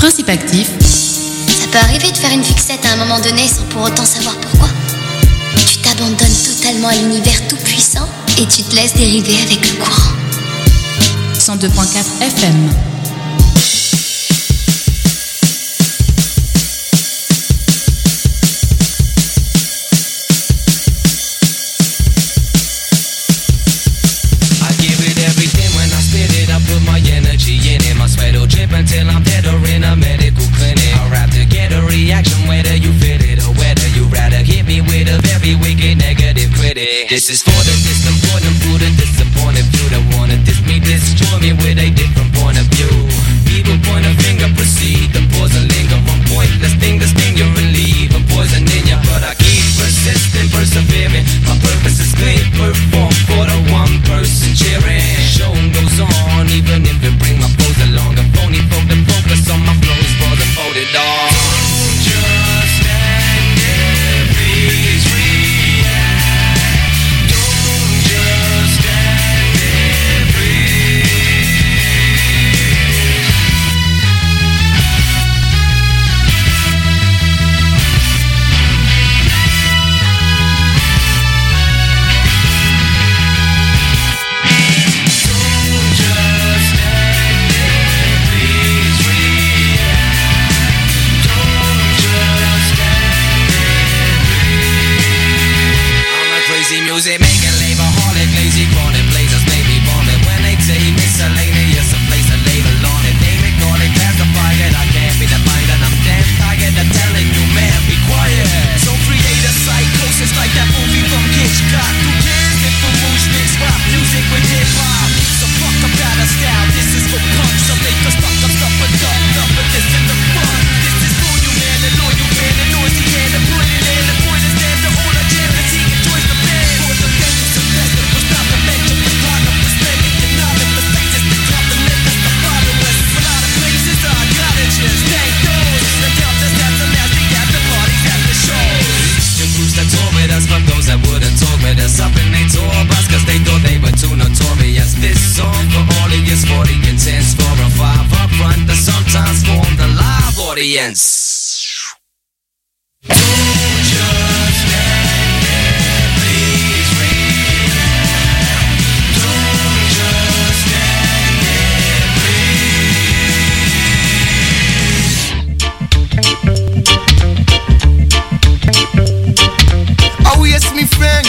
Principe actif. Ça peut arriver de faire une fixette à un moment donné sans pour autant savoir pourquoi. Tu t'abandonnes totalement à l'univers tout puissant et tu te laisses dériver avec le courant. 102.4 FM. Until I'm dead or in a medical clinic, I'll rap to get a reaction whether you feel it or whether you rather hit me with a very wicked negative critic. This is for the disappointed, for the disappointed few that wanna diss me, destroy me with a different point of view. People point a finger, proceed to pause and linger on pointless thing to sting you, relieve a poison in ya. But I keep persisting, persevering. My purpose is clear, perform for the one person cheering. Show goes on, even if it bring my foes along. The phony folk to focus on my flows for the folded dog. Don't just stand there, please react. Don't just stand there, please. Music making labor holic, lazy chronic blazers make me vomit. When they say miscellaneous, a place to label on it. They record it, classify it, I can't be defined. And I'm damn tired of telling you, man, be quiet. So create a psychosis like that movie from Hitchcock. Who cares if the Rouge mix rap music with hip hop? So fuck about a style, this is for punks. So make us fuck up stuff and dumb up, but this is the fun. This is for you, man, and all you man, and noisy hand, and put it in, the point is damn to all the jam, and he enjoys the band. For those that wouldn't talk with us up in they tour bus, cause they thought they were too notorious. This song for all of you sporty intents, 4 or 5 up front that sometimes form the live audience. Don't just stand there, please react. Don't just stand there, please. Oh yes, me friend,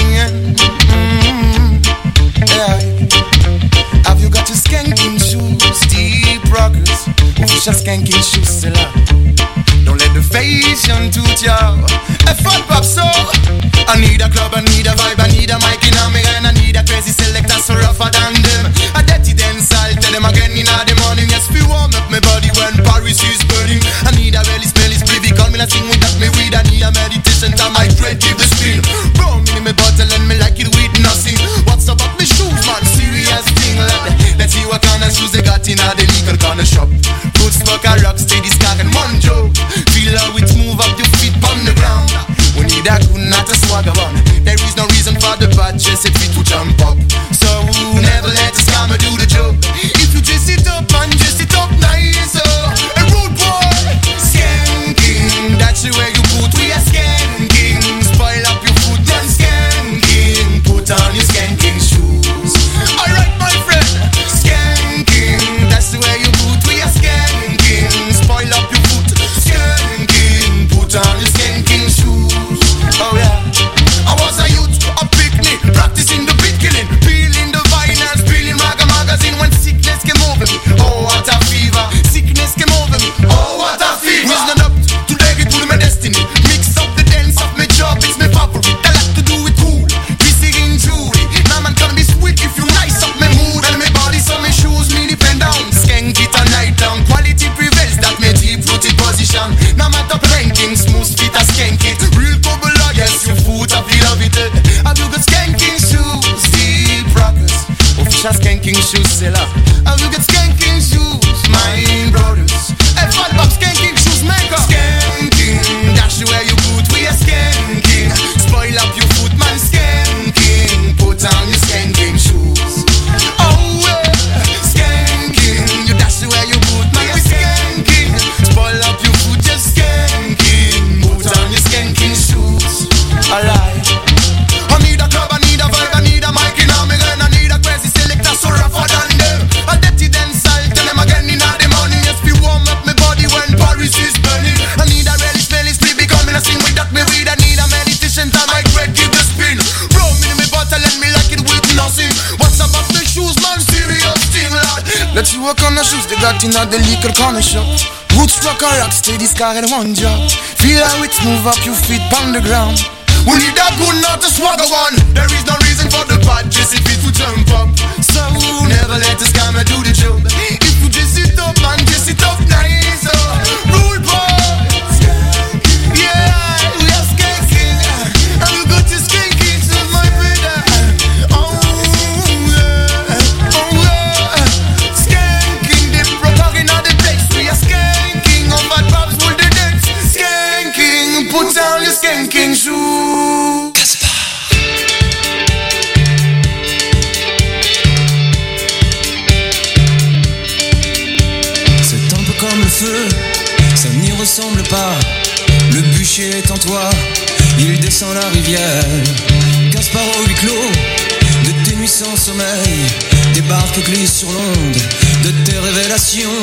yeah. Have you got your skanking shoes, deep rockers? Official skanking shoes still up. Don't let the fashion toot ya. A fun pop so I need a club, I need a vibe, I need a mic in a me and I need a crazy selector so rougher than them. A dirty dance, I'll tell them again in the morning. Yes, we warm up my body when Paris is burning. I need a really smelly spliffy, call me, I sing with that me weed. I need a meditation to my dread, keep the spin. Roll me in my bottle and me like it with nothing. What's up my shoes, man? Serious thing. Let's see what kind of shoes they got in a the legal corner shop. Good smoke, a rock, steady scar and one joke. Feel how it move up your feet on the ground. We need a good, not a swagger one. There is no reason for the bad dress if it to jump up. So never let the scammer do the joke. If you dress it up and dress it up nice, a road shoes they got in the liquor corner shop. Roots rock a rock, steady scar and one job. Feel how it move up your feet on the ground. We need a good not to swagger one. There is no reason for the bad Jesse feet to jump up. So never let the scammer do the job. If you just sit up man, just sit up nice. Rule boys, yeah, we are skanking. And we go to skanking to my brother. Oh yeah, skanking. They talking on the decks. We are skanking. On bad pops pull the decks. Skanking, put down your skanking shoes. Feu, ça n'y ressemble pas. Le bûcher est en toi, il descend la rivière. Gaspard au huis clos, de tes nuits sans sommeil, débarque glisse sur l'onde de tes révélations.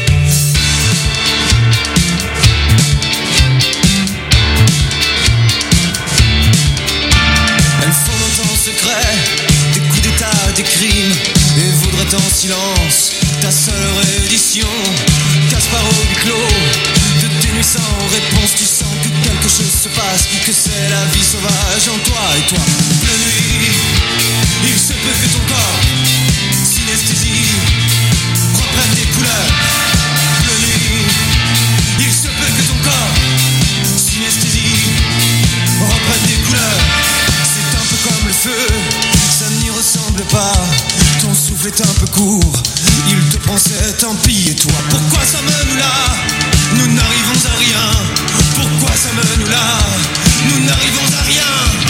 Elles font dans ton secret des coups d'état, des crimes, et voudraient en silence ta seule réédition. Gaspard au huis clos, de tes nuits sans réponse, tu sens que quelque chose se passe, que c'est la vie sauvage en toi et toi. La nuit, il se peut que ton corps, synesthésie, reprenne des couleurs. La nuit, il se peut que ton corps, synesthésie, reprenne des couleurs. C'est un peu comme le feu, ça n'y ressemble pas. Ton souffle est un peu court, il te pensait tant pis. Et toi, pourquoi ça me nous là? Nous n'arrivons à rien. Pourquoi ça me nous là? Nous n'arrivons à rien.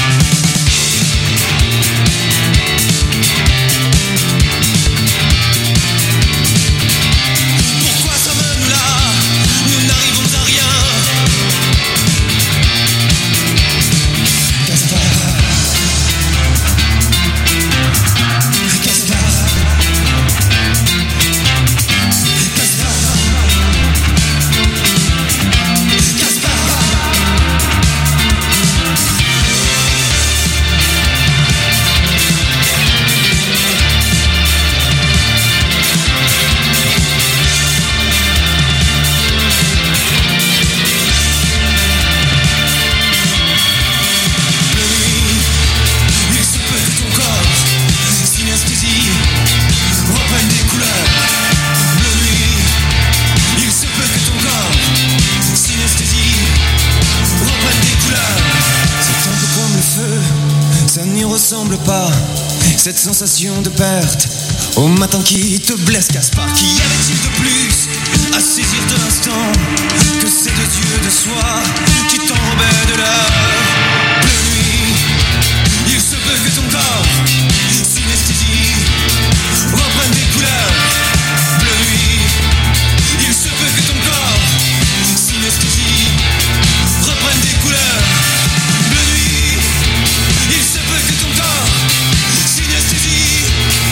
Pourquoi ça me nous là? Nous n'arrivons à rien. Gaspard. Ressemble pas cette sensation de perte au matin qui te blesse. Gaspard, qu'y avait-il de plus à saisir de l'instant que ces deux yeux de soie qui t'enrobaient de l'heure? De nuit, il se peut que ton corps, synesthésie, reprenne des couleurs. De nuit, il se peut que ton corps, synesthésie, reprenne des couleurs. Il se peut que ton corps, synesthésie.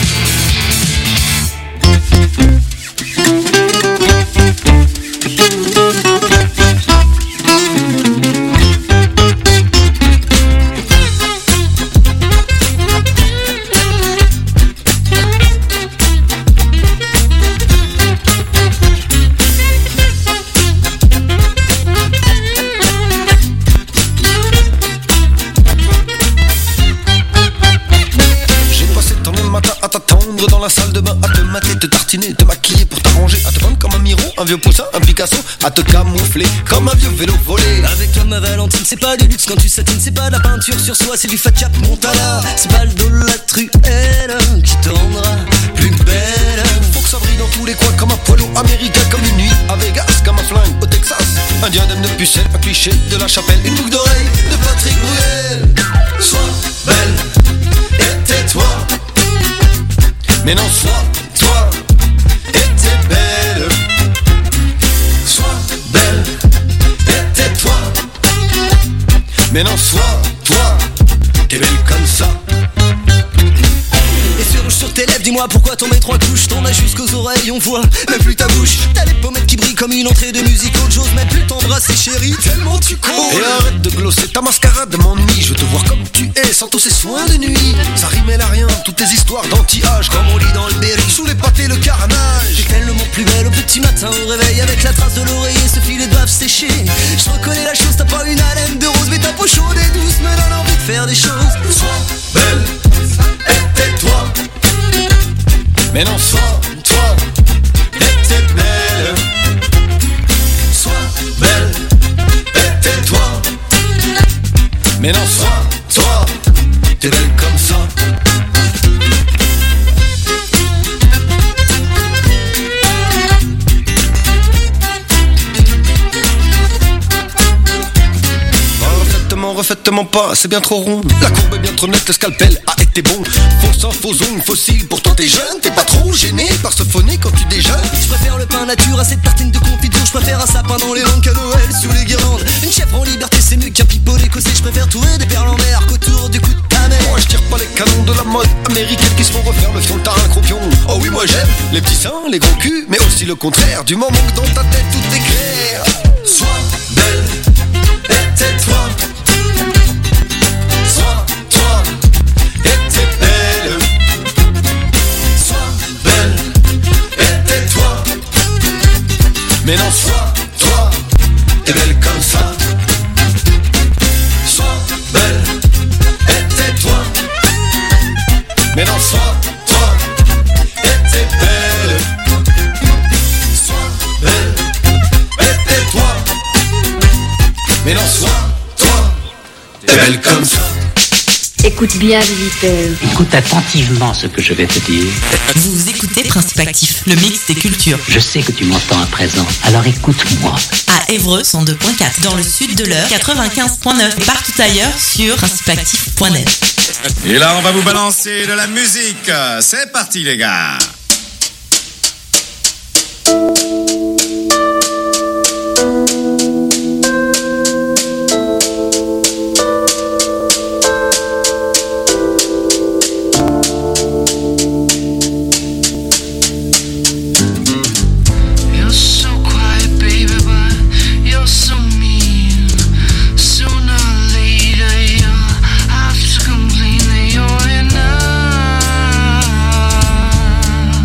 Dans la salle de bain, à te mater, te tartiner, te maquiller pour t'arranger, à te prendre comme un Miro, un vieux poussin, un Picasso, à te camoufler comme un vieux vélo volé. Avec toi ma Valentine, c'est pas du luxe quand tu satines, c'est pas de la peinture sur soi, c'est du fat cap Montana. C'est pas le Dollatruelle qui te rendra plus belle. Faut que ça brille dans tous les coins comme un poilu américain, comme une nuit à Vegas, comme un flingue au Texas. Un diadème de pucelle, un cliché de la chapelle, une boucle d'oreille de Patrick Bruel. Sois belle et tais-toi. Mais non, sois toi et t'es belle. Sois belle et tais-toi. Mais non, sois toi, t'es belle comme ça. Et sur rouge sur tes lèvres, dis-moi pourquoi ton mes trois couches. T'en as jusqu'aux oreilles, on voit même plus ta bouche. T'as les pommettes qui brillent comme une entrée de musique. J'ose même plus t'embrasser. t'embrasser chérie, tellement tu cours. Et arrête de glosser, ta mascarade m'ennuie. Je veux te voir comme tu es, sans tous ces soins de nuit. Ça rimait à rien, toutes tes histoires d'anti-âge, comme on lit dans le Berry, sous les pâtés le carnage. T'es tellement plus belle au petit matin au réveil, avec la trace de l'oreiller, ce filet doivent sécher. Je reconnais la chose, t'as pas une haleine de rose, mais ta peau chaude et douce me donne envie de faire des choses. Sois belle, et tais-toi. Mais non, sois toi, et t'es belle. Sois belle, et tais-toi. Mais non, sois toi, t'es belle comme ça. Refaites-moi pas, c'est bien trop rond. La courbe est bien trop nette, le scalpel a été bon. Faux sang, faux ongle, fossile, pourtant t'es jeune. T'es pas trop gêné par ce phoné quand tu déjeunes. Je préfère le pain nature à cette tartine de confiture. Je préfère un sapin dans les langues qu'à Noël sous les guirlandes. Une chèvre en liberté c'est mieux qu'un pipeau écossais. Je préfère trouver des perles en mer qu'autour du cou de ta mère. Moi je tire pas les canons de la mode américaine qui se font refaire le fion un croupion. Oh oui moi j'aime les petits seins, les gros culs, mais aussi le contraire. Du moment que dans ta tête tout est clair. Sois belle, et tais-toi. Sois toi, et t'es belle. Sois belle, et tais-toi. Mais non, sois toi, t'es belle comme ça. Sois belle, et tais-toi. Mais non, sois toi, et t'es belle. Sois belle, et tais-toi. Mais non, sois toi, t'es belle comme ça. Écoute bien, visiteur. Écoute attentivement ce que je vais te dire. Vous écoutez Principe Actif, le mix des cultures. Je sais que tu m'entends à présent, alors écoute-moi. À Évreux, 102.4, dans le sud de l'Eure, 95.9 et partout ailleurs sur principeactif.net. Et là, on va vous balancer de la musique. C'est parti, les gars. You're enough.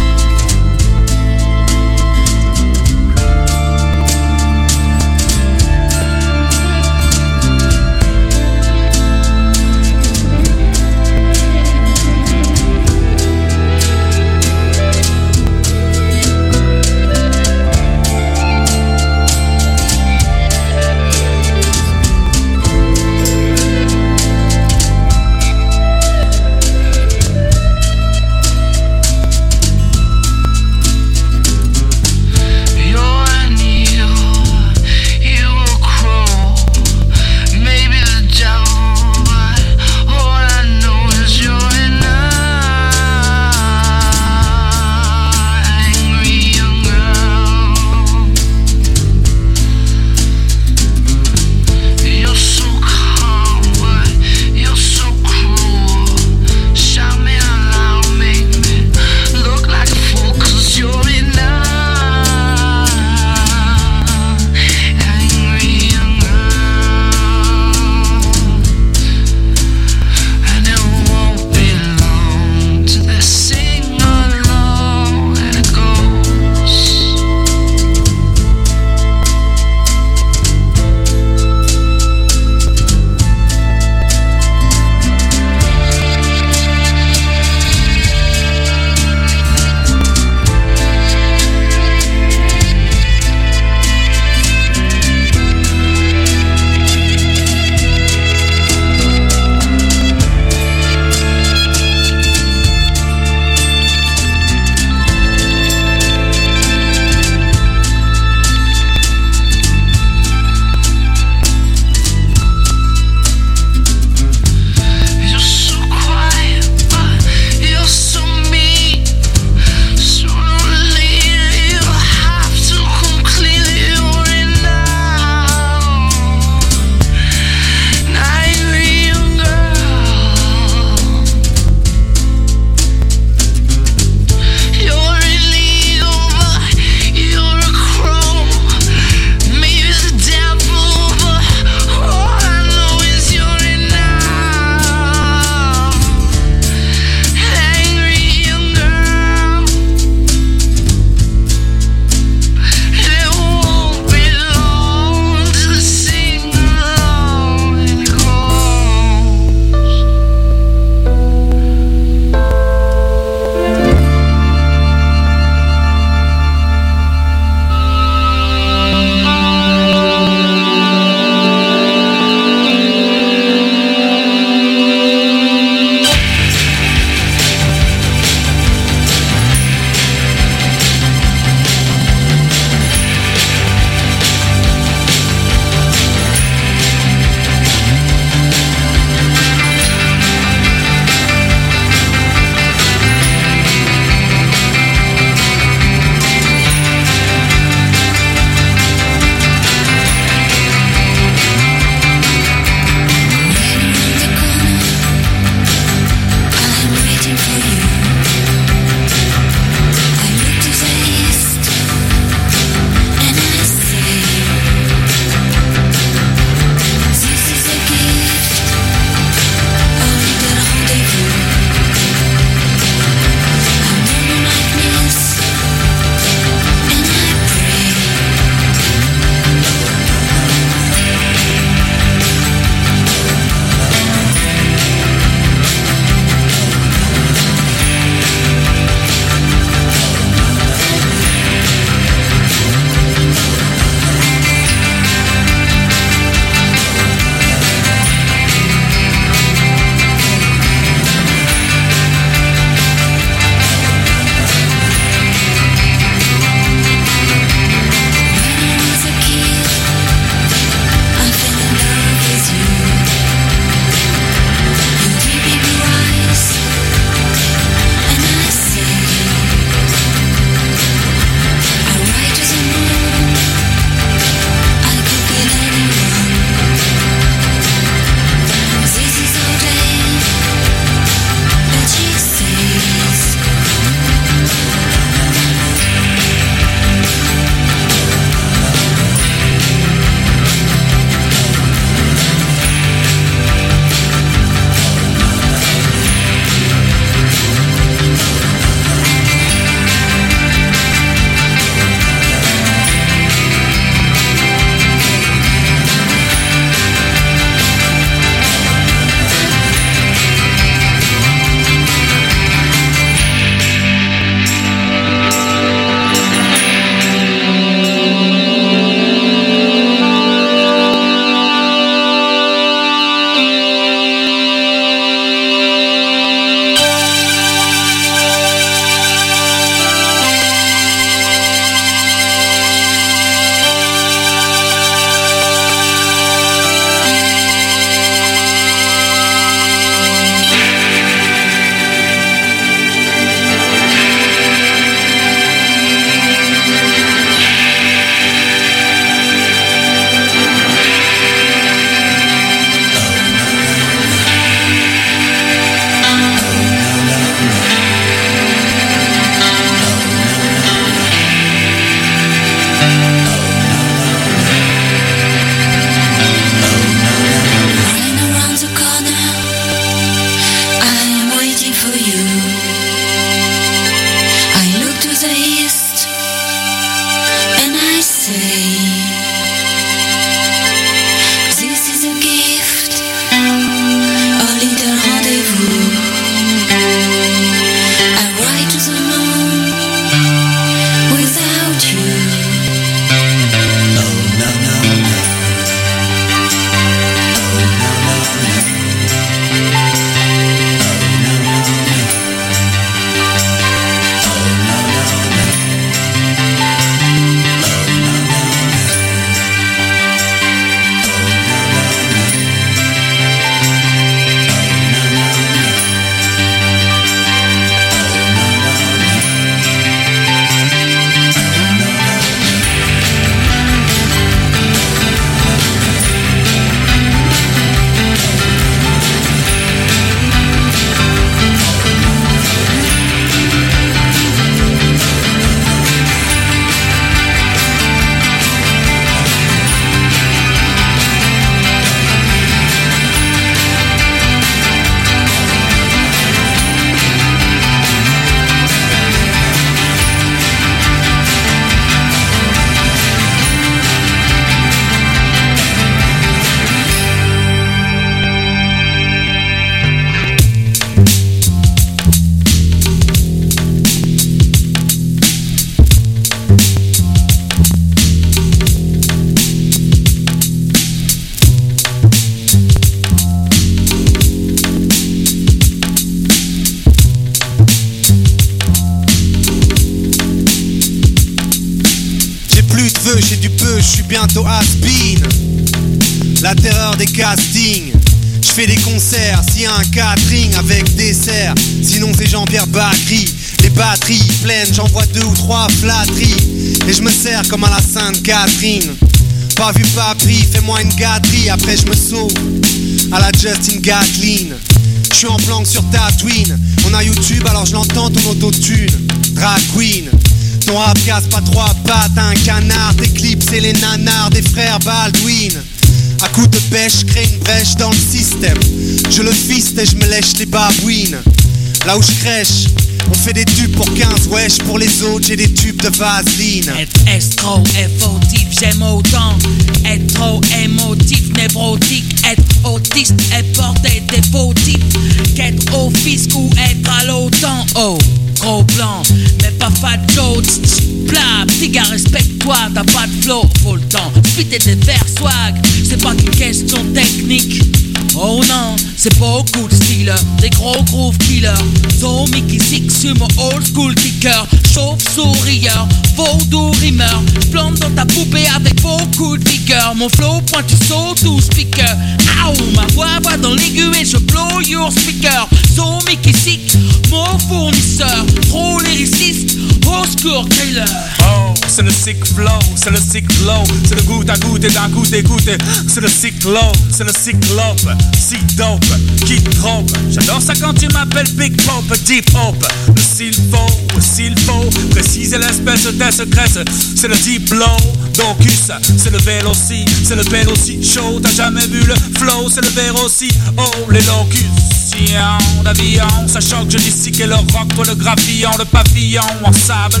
veux, j'ai du peu, je suis bientôt has-been. La terreur des castings. Je fais des concerts, s'il y a un catering avec dessert. Sinon c'est Jean-Pierre Bacry. Les batteries pleines, j'envoie 2 ou 3 flatteries. Et je me sers comme à la Sainte-Catherine. Pas vu, pas pris, fais-moi une gâterie. Après je me sauve à la Justin Gatlin. Je suis en planque sur Tatooine. On a YouTube alors je l'entends ton autotune. Drag queen. Ton rap casse pas 3 pattes, un canard. Tes clips c'est les nanars des frères Baldwin. À coups de pêche, crée une brèche dans le système. Je le fiste et je me lèche les babouines. Là où je crèche, on fait des tubes pour 15 wesh. Pour les autres, j'ai des tubes de vaseline. Être estro, fautif, j'aime autant. Être trop émotif, névrotique. Être autiste et porter des faux types. Qu'être au fisc ou être à l'OTAN. Oh, gros plan, mais pas fat Joe. Bla, petit gars, respecte-toi, t'as pas de flow. Faut le temps, spiter des vers swag. C'est pas qu'une question technique. Oh non, c'est beaucoup de style, des gros groove killers. Zombie qui sur mon old school kicker. Chauve-sourieur, vaudou rimeur. J'plante dans ta poupée avec beaucoup de vigueur. Mon flow pointu saute ou speaker. Ow, ma voix va dans l'aigu et je blow your speaker. Zombie qui mon fournisseur. Trop lyriciste, au secours killer. Oh, c'est le sick flow, c'est le sick flow. C'est le goutte à goutte et d'un coup d'écoute. C'est le cyclone, c'est le cyclope. Si dope, qui trompe. J'adore ça quand tu m'appelles Big Pop, Deep Hope. Le s'il faut, préciser l'espèce de secrète. C'est le deep blow, Docus. C'est le véloci, c'est le véloci chaud. T'as jamais vu le flow, c'est le véloci. Oh, les locus. D'avion, ça choque, je distique le rock, toi le gravillon, le pavillon, en sable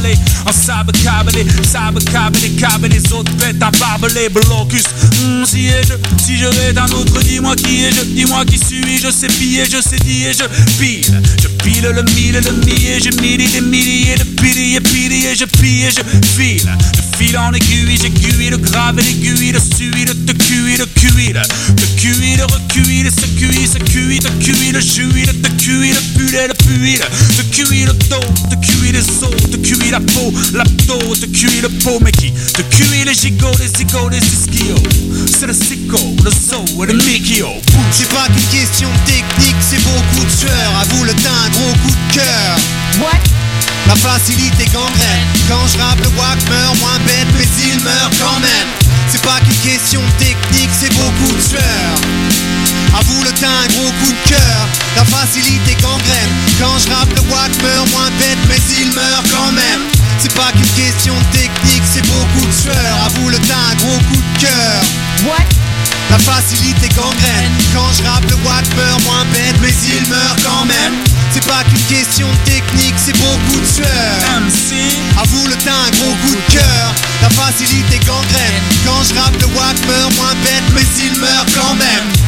câblé, les autres pètent un barbelé, blocus. Si je vais d'un autre, dis-moi qui est-je, dis-moi qui suis-je, sais piller, je sais dire, je pile le mille et le millier, je mille des milliers de piliers, je pille et je file en aiguille, j'aiguille le grave et l'aiguille, le suie, le te cuit, le recuit, le se cuit, te cuit, le jus, le te cuit, le pulet, le puit, te cuit le dos, te cuit les os, te cuit la peau, l'abdos, te cuit le pot, mais qui te cuit les gigots, les zigots, les ischios. C'est le sicko, le zoo et le mikio. C'est pas qu'une question technique, c'est beaucoup de sueur. Avoue le teint, un gros coup de cœur. What? La facilité gangrène. Quand je rappe, le wack meurt moins bête, mais il meurt quand même. C'est pas qu'une question technique, c'est beaucoup de sueur. Avoue le teint, un gros coup de cœur. La facilité gangrène. Quand je rappe, le wack meurt moins bête, mais il meurt quand même. C'est pas qu'une question technique, c'est beaucoup de sueur. Avoue le teint, un gros coup de cœur. What? La facilité gangrène. Quand je rappe, le wack meurt moins bête, mais il meurt quand même. C'est pas qu'une question technique, c'est beaucoup de sueur. MC, avoue le teint, un gros coup de cœur. La facilité gangrène. Quand je rappe, le wack meurt moins bête, mais il meurt quand même.